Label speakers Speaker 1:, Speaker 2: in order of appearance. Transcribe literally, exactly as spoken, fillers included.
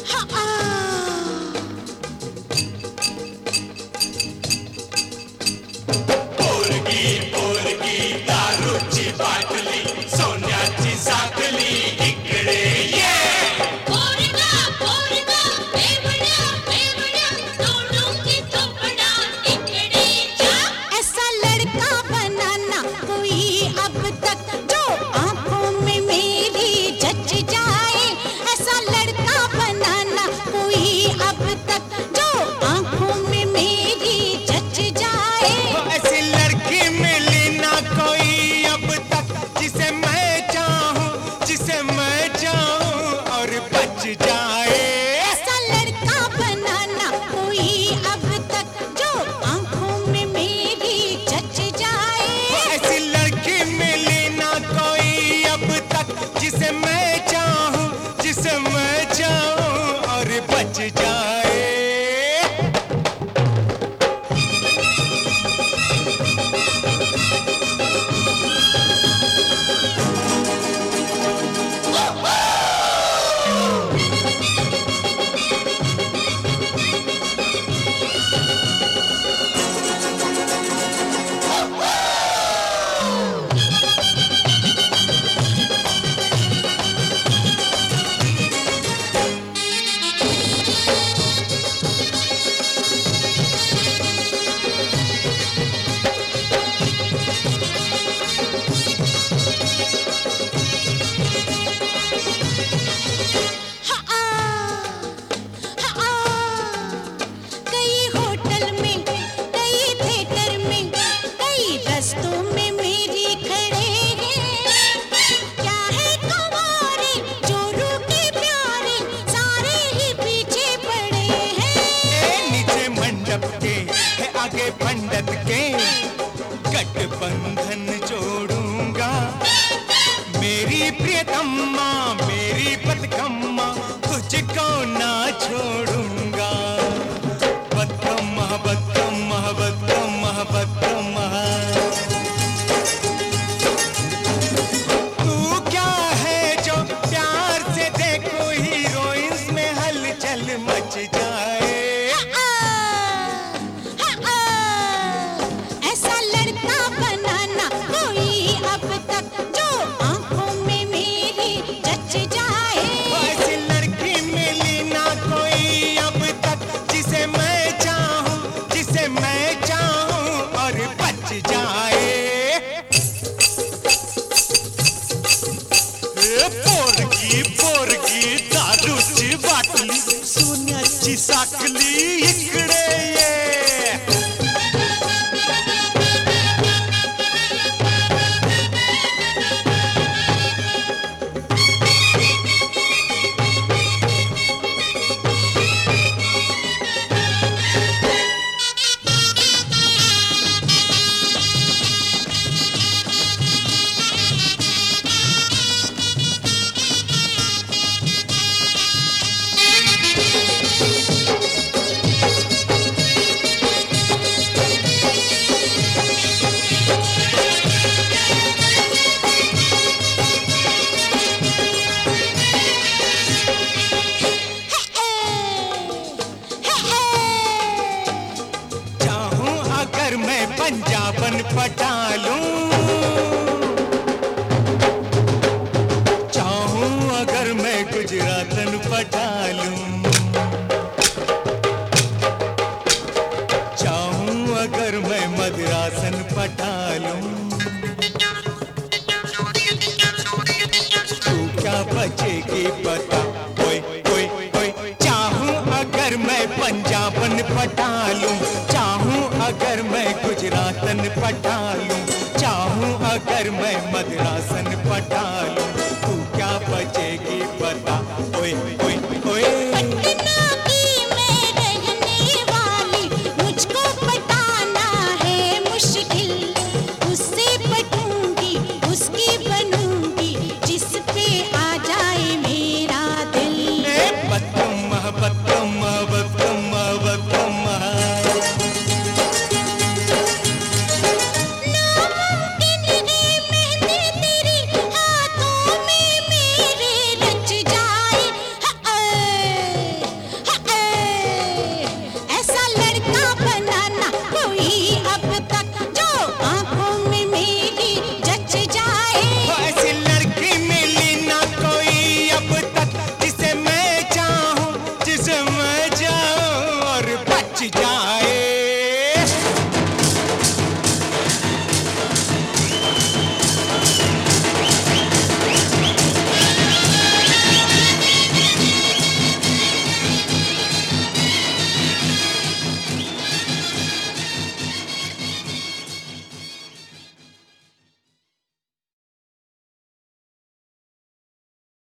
Speaker 1: पोरगी पोरगी दारूची बाटली सोन्याची साखली इकडे ये
Speaker 2: पोरगा पोरगा बेवड्या बेवड्या तोडूंगी थोपडा इकडे जा
Speaker 3: ऐसा लड़का बनाना कोई अब तक जो आंखों में मेरी जच जाए। ऐसा लड़का बनाना कोई अब तक जो आंखों में मेरी जच जाए।
Speaker 4: ऐसी लड़की मिली ना कोई अब तक जिसे मैं चाहूं जिसे मैं चाहूं और बच जाए।
Speaker 3: ऐसा लड़का बनाना कोई अब तक जो आंखों में मेरी जच जाए।
Speaker 4: ऐसी लड़की मिली ना कोई अब तक जिसे मैं चाहूं जिसे मैं चाहूं और बच जाए।
Speaker 3: कई होटल में कई थिएटर में कई रस्तों में मेरी खड़े हैं। क्या है कुंवारे जोरू के प्यारे सारे ही पीछे पड़े हैं।
Speaker 4: नीचे मंडप के है आगे पंडित के गठबंधन जोड़ूंगा। मेरी प्रियतम्मा मेरी बदकम्मा तुझको ना छोड़ूंगा। बदकम्मा बदकम्मा बदकम्मा बदकम्मा तू क्या है जो प्यार से देखो हीरोइंस में हलचल मच जाए।
Speaker 3: ऐसा लड़का बनाना कोई अब तक जो आंखों में मेरी जच जाए।
Speaker 4: ऐसी लड़की मिली ना कोई अब तक जिसे मैं चाहूं जिसे मैं चाहूं और बच जाए। ए पोरगी पोरगी दारूची बाटली सोन्याची साखली इकडे ये चाहूं अगर मैं पंजाबन पटा लूं। चाहूं अगर मैं गुजरातन पटा लूं। चाहूं अगर मैं मद्रासन पटा लूं। तू क्या बचेगी पता ओए ओए ओए। चाहूं अगर मैं पंजाबन पटा लूं। चाहूं अगर मैं गुजरातन पटा लूं। चाहूं अगर मैं मद्रासन पटा लूं।